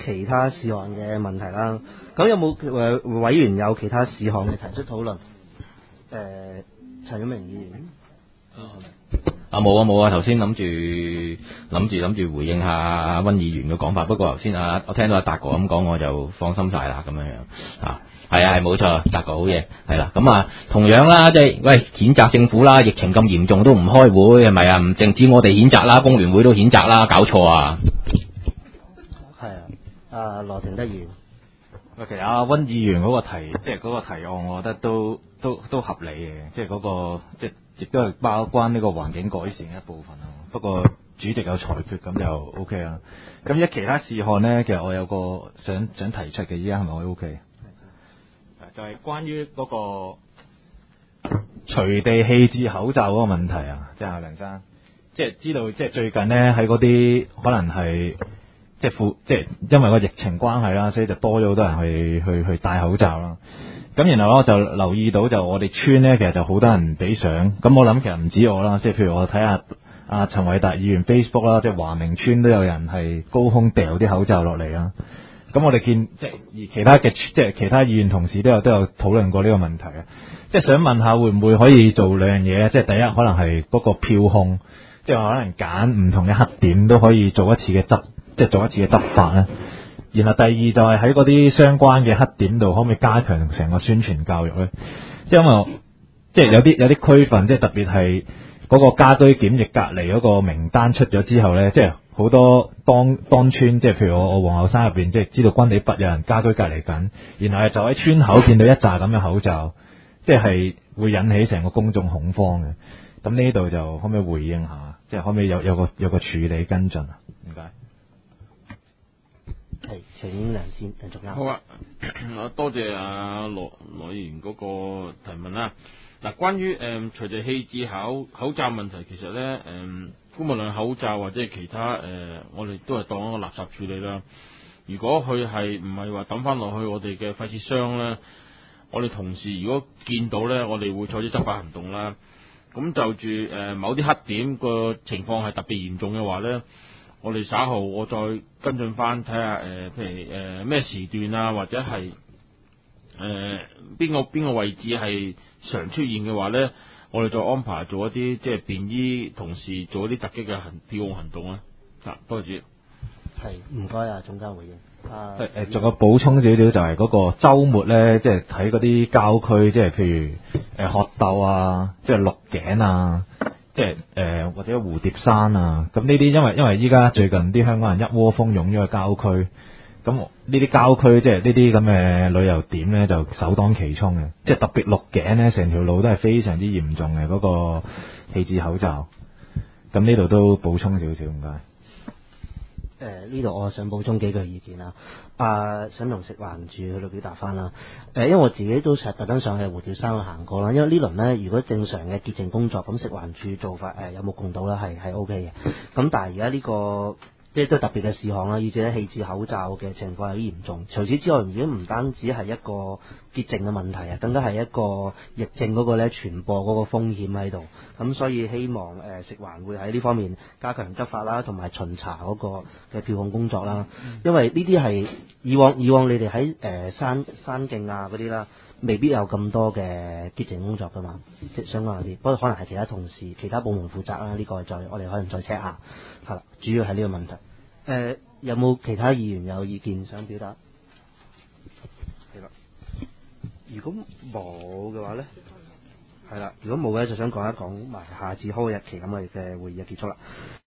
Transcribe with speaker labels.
Speaker 1: 其他事項嘅問題啦。咁有冇委員有其他事項嘅提出討論？陳曉明議員。
Speaker 2: 冇啊！頭先諗住回應下阿溫議員嘅講法，不過頭先我聽到阿達哥咁講，我就放心晒啦咁樣啊。係啊，係冇錯，達哥好嘢，係啦。咁啊，同樣啦，即係喂，譴責政府啦，疫情咁嚴重都唔開會，係咪啊？唔淨止我哋譴責啦，工聯會都譴責啦，搞錯啊！
Speaker 1: 係啊，羅廷德議員。
Speaker 3: 其實阿溫議員嗰個提案，我覺得都合理嘅，即係嗰個即係亦都係包關呢個環境改善嘅一部分啊。不過主席有裁決咁就 O K 啦。咁一其他事項呢，其實我有個想提出嘅，依家係咪可以 O K？就係關於嗰個隨地棄置口罩嗰個問題啊，即係阿梁生，即係知道即係最近呢，喺嗰啲可能係。即係因為個疫情關係啦，所以就多咗好多人去戴口罩啦。咁然後我就留意到，就我哋村呢，其實就好多人俾相。咁我諗其實唔止我啦，即係譬如我睇下阿陳偉達議員 Facebook 啦，即係華明村都有人係高空掉啲口罩落嚟啦。咁我哋見即係而其他議員同事都有討論過呢個問題啊。即係想問下會唔會可以做兩樣嘢咧？即係第一可能係嗰個票控，即係可能揀唔同嘅黑點都可以做一次嘅執法咧。然後第二就係喺嗰啲相關嘅黑點度，可唔可以加強成個宣傳教育咧？即係因為即係有啲區份，即係特別係嗰個家居檢疫隔離嗰個名單出咗之後咧，即係好多當村，即係譬如我皇后山入邊，即係知道軍地北有人家居隔離緊，然後就喺村口見到一紮咁嘅口罩，即係會引起成個公眾恐慌嘅。咁呢度就可唔可以回應下？即係可唔可以有個處理跟進啊？唔該。
Speaker 1: 係，請梁總監。
Speaker 4: 好啊，多謝阿羅議員嗰個提問啦。嗱，關於隨地棄置口罩問題，其實咧無論口罩或者係其他我哋都係當一個垃圾處理啦。如果佢係唔係話抌翻落去我哋嘅廢棄箱咧，我哋同事如果見到咧，我哋會採取執法行動啦。咁就住某啲黑點個情況係特別嚴重嘅話咧，我哋稍後我再跟進翻睇下譬如咩時段啊，或者係邊個位置係常出現嘅話咧，我哋再安排做一啲即係便衣同事做一啲突擊嘅票控行動啦。多謝。
Speaker 1: 係，唔該啊，總監回應。
Speaker 3: 仲有補充少少就係嗰個週末咧，即係喺嗰啲郊區，即係譬如鶴藪啊，即係鹿頸啊，即係或者蝴蝶山啊，咁呢啲因為依家最近啲香港人一窩蜂湧咗去郊區，咁呢啲郊區即係呢啲咁嘅旅遊點咧就首當其衝嘅，即係特別鹿頸咧，成條路都係非常之嚴重嘅嗰個棄置口罩，咁呢度都補充少少，唔該。
Speaker 1: 呢度我想補充幾句意見啦。想同食環署去到表達翻啦。因為我自己都特登上去蝴蝶山去行過啦。因為呢輪呢，如果正常嘅潔淨工作，咁食環署做法有目共睹啦，係 O K 嘅。咁但係而家呢個即係都係特別嘅事項啦，以至咧棄置口罩嘅情況有啲嚴重。除此之外，已經唔單止係一個潔淨嘅問題啊，更加係一個疫症嗰個咧傳播嗰個風險喺度。咁所以希望食環會喺呢方面加強執法啦，同埋巡查嗰個嘅票控工作啦。因為呢啲係以往你哋喺山徑啊嗰啲啦，未必有咁多嘅潔淨工作噶嘛，即係相關嗰啲。不過可能係其他同事、其他部門負責啦。呢個我哋可能再 check 下。係啦，主要係呢個問題。有冇其他議員有意見想表達？係啦，如果冇嘅話咧，係啦，如果冇嘅就想講一講埋下次開會日期，咁我哋嘅會議就結束啦。